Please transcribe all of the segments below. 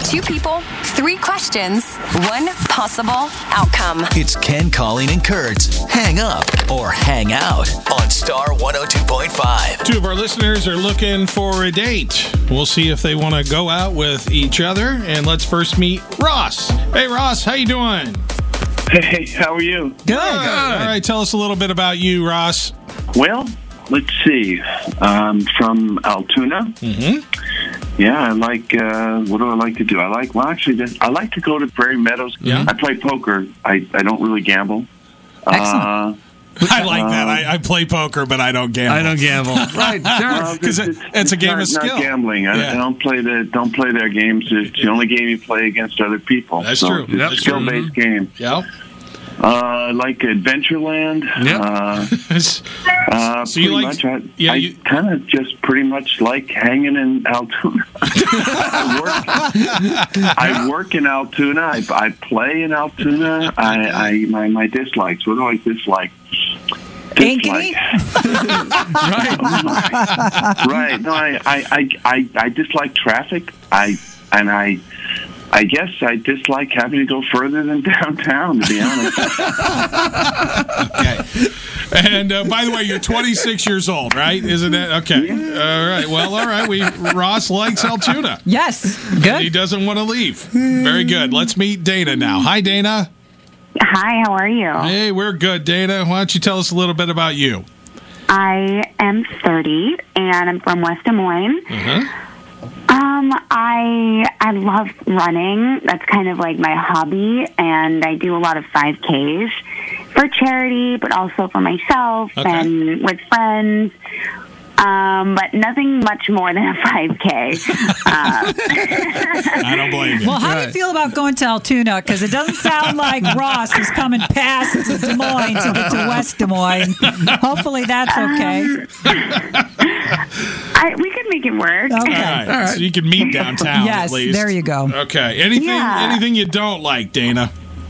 Two people, three questions, one possible outcome. It's Ken, Colleen, and Kurt's Hang Up or Hang Out on Star 102.5. Two of our listeners are looking for a date. We'll see if they want to go out with each other. And let's first meet Ross. Hey, Ross, how you doing? Hey, how are you? Good. All right, tell us a little bit about you, Ross. Well, let's see. I'm from Altoona. Mm-hmm. Yeah, I like, what do I like to do? I like to go to Prairie Meadows. Yeah. I play poker. I don't really gamble. Excellent. I like that. I play poker, but I don't gamble. I don't gamble. Right, sure. Because it's a game of skill. Not gambling. I don't play their games. It's the only game you play against other people. That's true. It's a skill-based game. Yep. I like Adventureland. So you like? I kind of just pretty much like hanging in Altoona. I work in Altoona. I play in Altoona. My dislikes. What do I dislike? Ankeny? Right. No, I dislike traffic. I guess I dislike having to go further than downtown, to be honest. Okay. And by the way, you're 26 years old, right? Isn't that okay? Yeah. All right. Well, all right. Ross likes Altoona. Yes. Good. And he doesn't want to leave. Very good. Let's meet Dana now. Hi, Dana. Hi, how are you? Hey, we're good, Dana. Why don't you tell us a little bit about you? I am 30, and I'm from West Des Moines. Uh-huh. I love running. That's kind of like my hobby, and I do a lot of 5Ks for charity, but also for myself and with friends. But nothing much more than a 5K. I don't blame you. Well, how do you feel about going to Altoona? Because it doesn't sound like Ross is coming past Des Moines to get to West Des Moines. Hopefully that's okay. We could make it work. Okay. All right. So you can meet downtown Yes, at least. there you go. Okay. Anything you don't like, Dana?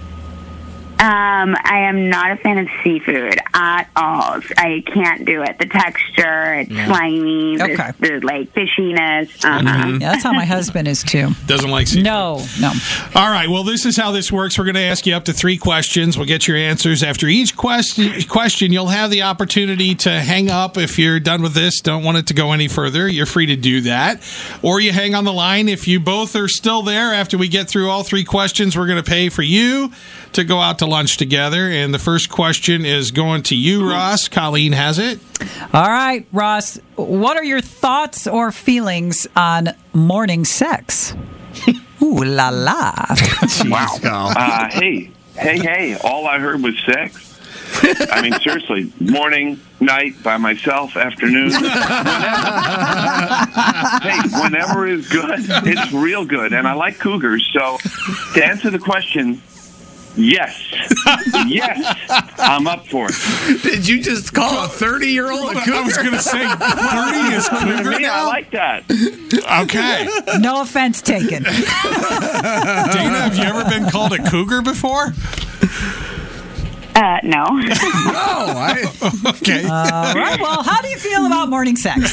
I am not a fan of seafood at all. I can't do it. The texture, it's slimy, the like fishiness. Yeah, that's how my husband is too. Doesn't like seafood. No. All right. Well, this is how this works. We're going to ask you up to 3 questions. We'll get your answers. After each question, you'll have the opportunity to hang up if you're done with this. Don't want it to go any further. You're free to do that. Or you hang on the line. If you both are still there after we get through all 3 questions, we're going to pay for you to go out to lunch together. And the first question is going to you, Ross. Colleen has it. All right, Ross. What are your thoughts or feelings on morning sex? Ooh la la! Wow. Hey! All I heard was sex. I mean, seriously, morning, night, by myself, afternoon. Whenever is good. It's real good, and I like cougars. So, to answer the question, yes, I'm up for it. Did you just call a 30-year-old a cougar? I was going to say 30 is cougar now? I like that. Okay. No offense taken. Dana, have you ever been called a cougar before? No. Okay. All right. Well, how do you feel about morning sex?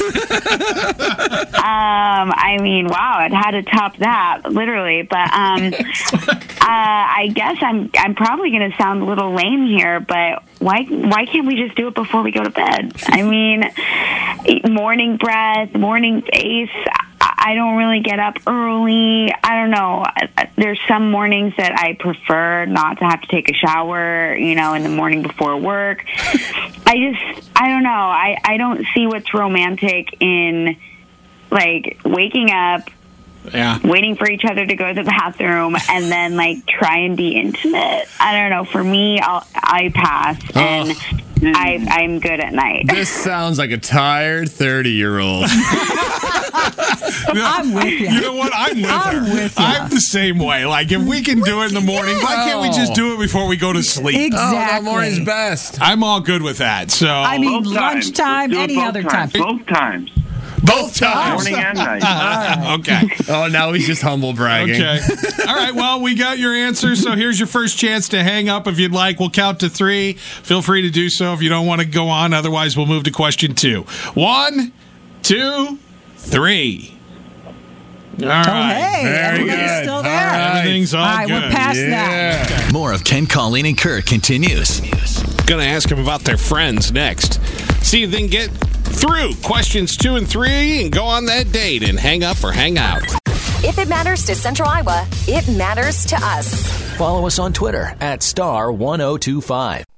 I mean, wow, it had to top that, literally. But I guess I'm probably going to sound a little lame here, but why can't we just do it before we go to bed? I mean, morning breath, morning face. I don't really get up early. I don't know. There's some mornings that I prefer not to have to take a shower, in the morning before work. I don't know. I don't see what's romantic in, like, waking up, waiting for each other to go to the bathroom, and then, like, try and be intimate. I don't know. For me, I pass, and I'm good at night. This sounds like a tired 30-year-old. I'm with you. You know what? I'm with you. I'm the same way. Like, if we can do it in the morning, why can't we just do it before we go to sleep? Exactly. Oh, the morning's best. I'm all good with that. So I mean, lunchtime, any other time. Both times. Both times. Morning and night. Okay. Oh, now he's just humble bragging. Okay. All right. Well, we got your answer. So here's your first chance to hang up if you'd like. We'll count to 3. Feel free to do so if you don't want to go on. Otherwise, we'll move to question 2. 1, 2, 3. All right. Oh, hey, Very everybody's good. still All there. right. Everything's all All right, good. we're past that. More of Ken, Colleen, and Kurt continues. Going to ask them about their friends next. See if they can get through questions 2 and 3 and go on that date and hang up or hang out. If it matters to Central Iowa, it matters to us. Follow us on Twitter @Star1025.